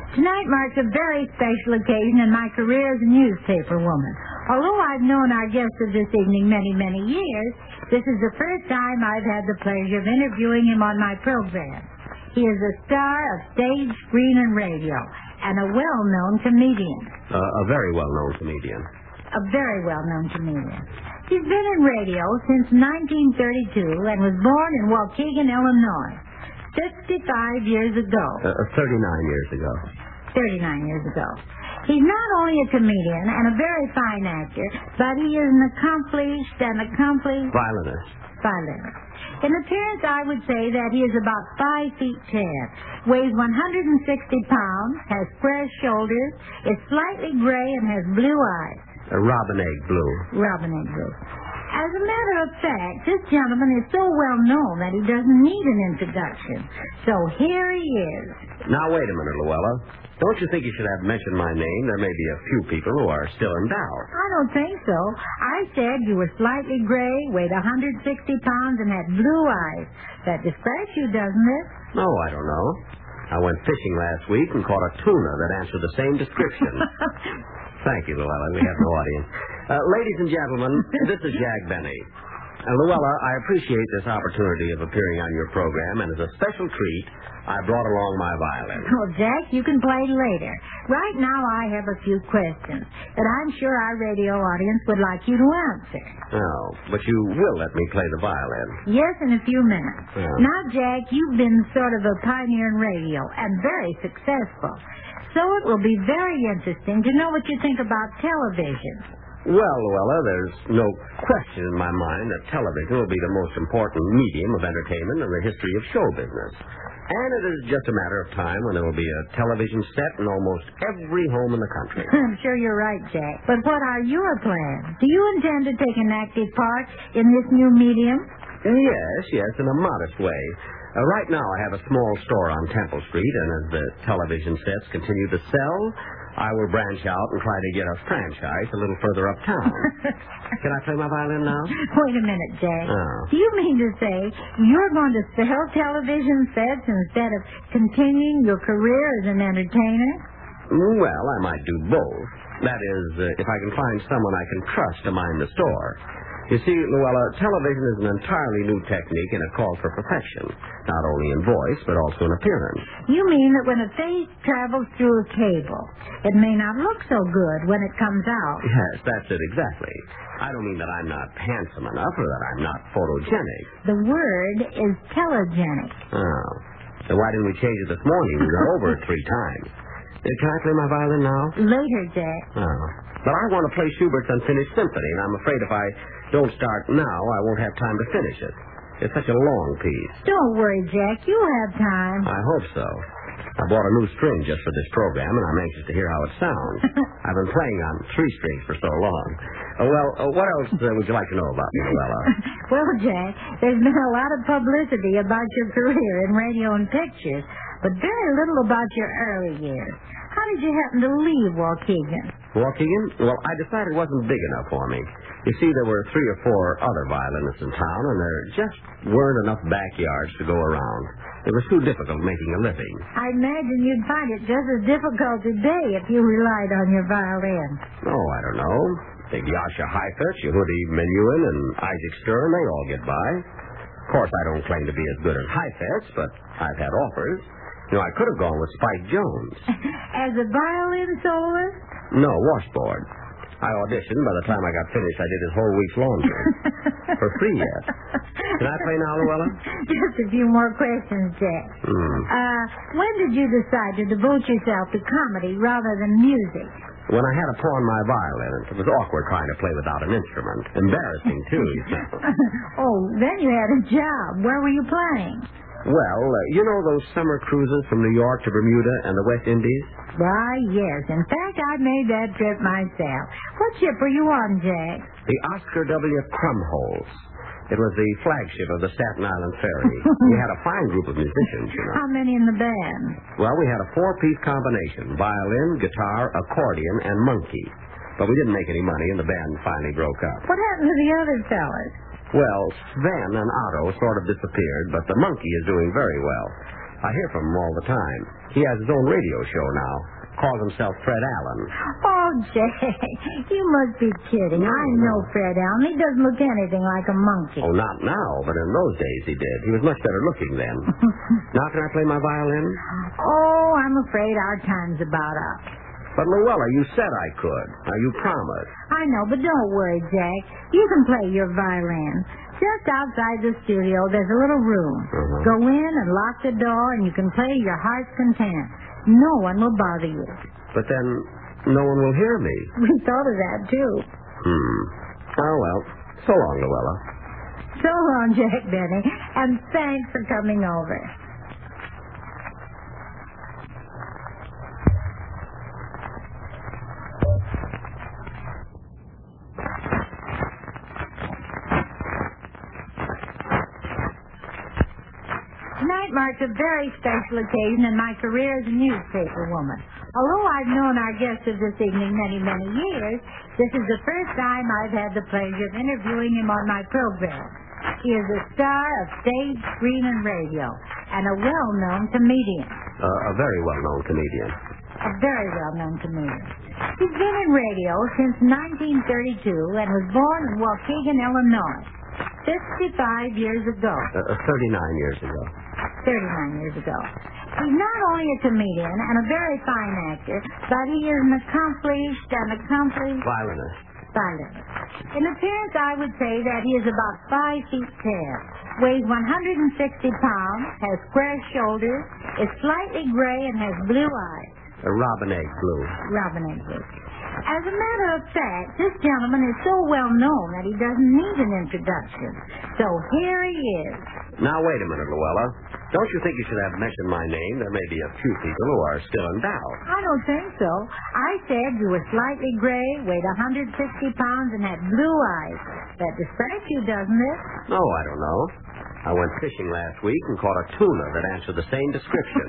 Tonight marks a very special occasion in my career as a newspaper woman. Although I've known our guest of this evening many, many years, this is the first time I've had the pleasure of interviewing him on my program. He is a star of stage, screen, and radio, and a well-known comedian. A very well-known comedian. A very well-known comedian. He's been in radio since 1932 and was born in Waukegan, Illinois, 55 years ago. 39 years ago. 39 years ago. He's not only a comedian and a very fine actor, but he is an accomplished violinist. In appearance, I would say that he is about 5 feet 10, weighs 160 pounds, has square shoulders, is slightly gray, and has blue eyes. Robin egg blue. As a matter of fact, this gentleman is so well known that he doesn't need an introduction. So here he is. Now, wait a minute, Luella. Don't you think you should have mentioned my name? There may be a few people who are still in doubt. I don't think so. I said you were slightly gray, weighed 160 pounds, and had blue eyes. That describes you, doesn't it? No, I don't know. I went fishing last week and caught a tuna that answered the same description. Thank you, Luella. We have no audience. Ladies and gentlemen, this is Jack Benny. Luella, I appreciate this opportunity of appearing on your program, and as a special treat, I brought along my violin. Oh, Jack, you can play later. Right now, I have a few questions that I'm sure our radio audience would like you to answer. Oh, but you will let me play the violin. Yes, in a few minutes. Yeah. Now, Jack, you've been sort of a pioneer in radio and very successful. So it will be very interesting to know what you think about television. Well, Luella, there's no question in my mind that television will be the most important medium of entertainment in the history of show business. And it is just a matter of time when there will be a television set in almost every home in the country. I'm sure you're right, Jack. But what are your plans? Do you intend to take an active part in this new medium? Yes, in a modest way. Right now I have a small store on Temple Street, and as the television sets continue to sell, I will branch out and try to get a franchise a little further uptown. Can I play my violin now? Wait a minute, Jack. Oh. Do you mean to say you're going to sell television sets instead of continuing your career as an entertainer? Well, I might do both. That is, if I can find someone I can trust to mind the store. You see, Luella, television is an entirely new technique, and it calls for perfection, not only in voice, but also in appearance. You mean that when a face travels through a cable, it may not look so good when it comes out? Yes, that's it exactly. I don't mean that I'm not handsome enough or that I'm not photogenic. The word is telegenic. Oh. So why didn't we change it this morning? We went over it 3 times. Can I play my violin now? Later, Jack. Oh. But I want to play Schubert's Unfinished Symphony, and I'm afraid if I don't start now, I won't have time to finish it. It's such a long piece. Don't worry, Jack. You'll have time. I hope so. I bought a new string just for this program, and I'm anxious to hear how it sounds. I've been playing on 3 strings for so long. What else would you like to know about me, Luella? Well, Jack, there's been a lot of publicity about your career in radio and pictures, but very little about your early years. How did you happen to leave Waukegan? Waukegan? Well, I decided it wasn't big enough for me. You see, there were 3 or 4 other violinists in town, and there just weren't enough backyards to go around. It was too difficult making a living. I imagine you'd find it just as difficult today if you relied on your violin. Oh, I don't know. Maybe Yasha Heifetz, Yehudi Menuhin, and Isaac Stern, they all get by. Of course, I don't claim to be as good as Heifetz, but I've had offers. You know, I could have gone with Spike Jones. As a violin soloist? No, washboard. I auditioned. By the time I got finished, I did his whole week's laundry. For free yet. Can I play now, Luella? Just a few more questions, Jack. When did you decide to devote yourself to comedy rather than music? When I had to pawn my violin. It was awkward trying to play without an instrument. Embarrassing, too, you know. Oh, then you had a job. Where were you playing? Well, you know those summer cruises from New York to Bermuda and the West Indies? Why, yes. In fact, I made that trip myself. What ship were you on, Jack? The Oscar W. Krumholtz. It was the flagship of the Staten Island Ferry. We had a fine group of musicians, you know. How many in the band? Well, we had a 4-piece combination. Violin, guitar, accordion, and monkey. But we didn't make any money, and the band finally broke up. What happened to the other fellas? Well, Sven and Otto sort of disappeared, but the monkey is doing very well. I hear from him all the time. He has his own radio show now. Calls himself Fred Allen. Oh, Jack, you must be kidding. I know Fred Allen. He doesn't look anything like a monkey. Oh, not now, but in those days he did. He was much better looking then. Now can I play my violin? Oh, I'm afraid our time's about up. But, Luella, you said I could. Now, you promised. I know, but don't worry, Jack. You can play your violin. Just outside the studio, there's a little room. Go in and lock the door, and you can play your heart's content. No one will bother you. But then no one will hear me. We thought of that, too. Oh, well. So long, Luella. So long, Jack Benny, and thanks for coming over. Tonight marks a very special occasion in my career as a newspaper woman. Although I've known our guest of this evening many, many years, this is the first time I've had the pleasure of interviewing him on my program. He is a star of stage, screen, and radio, and a well-known comedian. A very well-known comedian. A very well-known comedian. He's been in radio since 1932 and was born in Waukegan, Illinois, 55 years ago. 39 years ago. 39 years ago. He's not only a comedian and a very fine actor, but he is an accomplished violinist. In appearance, I would say that he is about 5 feet 10, weighs 160 pounds, has square shoulders, is slightly gray, and has blue eyes. Robin egg blue. Robin egg blue. As a matter of fact, this gentleman is so well known that he doesn't need an introduction. So here he is. Now, wait a minute, Luella. Don't you think you should have mentioned my name? There may be a few people who are still in doubt. I don't think so. I said you were slightly gray, weighed 160 pounds, and had blue eyes. That describes you, doesn't it? No, I don't know. I went fishing last week and caught a tuna that answered the same description.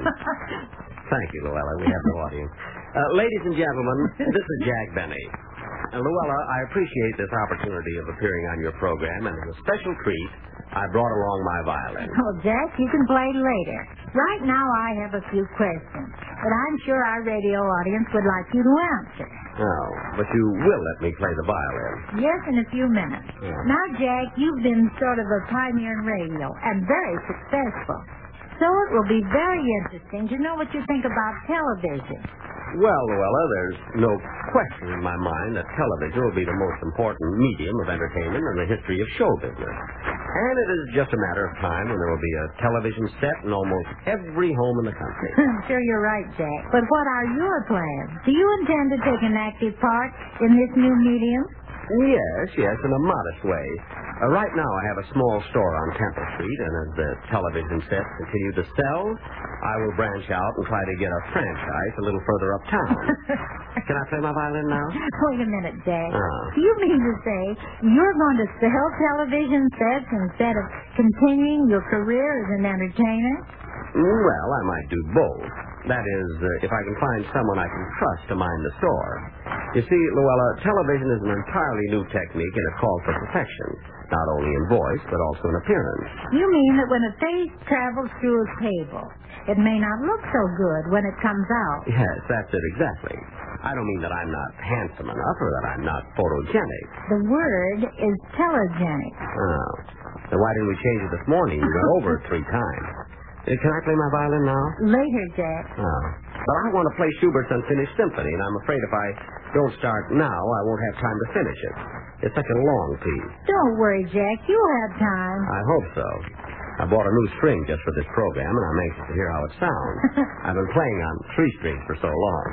Thank you, Luella. We have no audience. Ladies and gentlemen, this is Jack Benny. Luella, I appreciate this opportunity of appearing on your program, and as a special treat, I brought along my violin. Oh, Jack, you can play later. Right now, I have a few questions that I'm sure our radio audience would like you to answer. Oh, but you will let me play the violin. Yes, in a few minutes. Yeah. Now, Jack, you've been sort of a pioneer in radio and very successful. So it will be very interesting to know what you think about television. Well, Luella, there's no question in my mind that television will be the most important medium of entertainment in the history of show business. And it is just a matter of time when there will be a television set in almost every home in the country. I'm sure you're right, Jack. But what are your plans? Do you intend to take an active part in this new medium? Yes, in a modest way. Right now I have a small store on Temple Street, and as the television sets continue to sell, I will branch out and try to get a franchise a little further uptown. Can I play my violin now? Wait a minute, Jack. Do you mean to say you're going to sell television sets instead of continuing your career as an entertainer? Well, I might do both. That is, if I can find someone I can trust to mind the store. You see, Luella, television is an entirely new technique, and it calls for perfection, not only in voice, but also in appearance. You mean that when a face travels through a cable, it may not look so good when it comes out? Yes, that's it exactly. I don't mean that I'm not handsome enough or that I'm not photogenic. The word is telegenic. Oh. Then why didn't we change it this morning? We went over it 3 times. Can I play my violin now? Later, Jack. Oh. But I want to play Schubert's Unfinished Symphony, and I'm afraid if I don't start now, I won't have time to finish it. It's such a long piece. Don't worry, Jack. You'll have time. I hope so. I bought a new string just for this program, and I'm anxious to hear how it sounds. I've been playing on 3 strings for so long.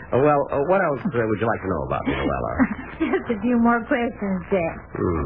What else would you like to know about me, Luella? Just a few more questions, Jack.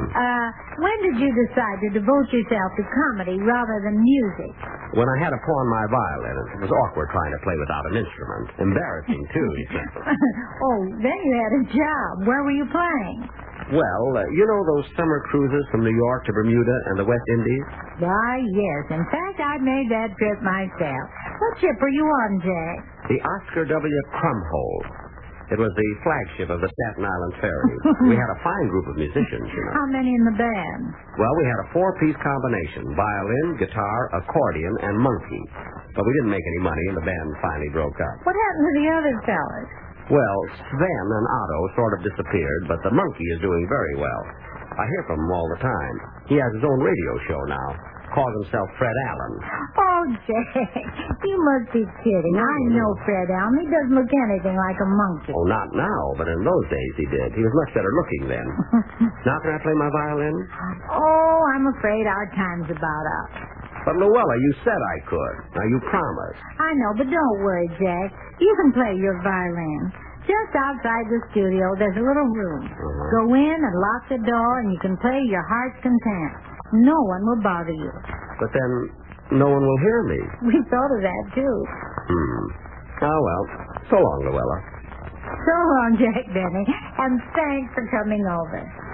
When did you decide to devote yourself to comedy rather than music? When I had to pawn my violin, it was awkward trying to play without an instrument. Embarrassing, too, he said. Oh, then you had a job. Where were you playing? Well, you know those summer cruises from New York to Bermuda and the West Indies? Why, yes. In fact, I made that trip myself. What ship were you on, Jack? The Oscar W. Crumhole. It was the flagship of the Staten Island Ferry. We had a fine group of musicians, you know. How many in the band? Well, we had a 4-piece combination: violin, guitar, accordion, and monkey. But we didn't make any money, and the band finally broke up. What happened to the other fellas? Well, Sven and Otto sort of disappeared, but the monkey is doing very well. I hear from him all the time. He has his own radio show now. Calls himself Fred Allen. Oh, Jack, you must be kidding. I know Fred Allen. He doesn't look anything like a monkey. Oh, not now, but in those days he did. He was much better looking then. Now can I play my violin? Oh, I'm afraid our time's about up. But, Luella, you said I could. Now, you promised. I know, but don't worry, Jack. You can play your violin. Just outside the studio, there's a little room. Go in and lock the door, and you can play your heart's content. No one will bother you. But then no one will hear me. We thought of that, too. Oh, well. So long, Luella. So long, Jack Benny, and thanks for coming over.